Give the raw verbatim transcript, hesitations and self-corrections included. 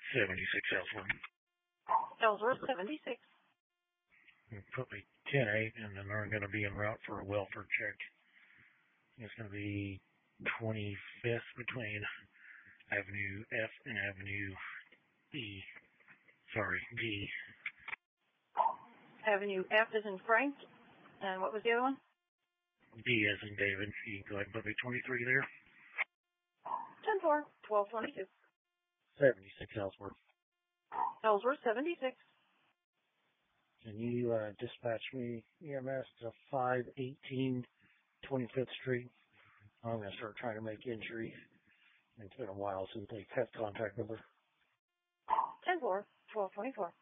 seventy-six Ellsworth. Ellsworth, seventy-six. Put me ten eight, and then they're going to be en route for a welfare check. It's going to be twenty-fifth between Avenue F and Avenue E. Sorry, D. Avenue F is in Frank. And what was the other one? D as in David. You can go ahead and put me twenty-three there. ten four, twelve twenty-two. seventy-six Ellsworth. Ellsworth, seventy-six. Can you uh, dispatch me E M S to five eighteen twenty-fifth Street? I'm going to start trying to make entry. It's been a while since they've had contact number. ten four, twelve twenty-four.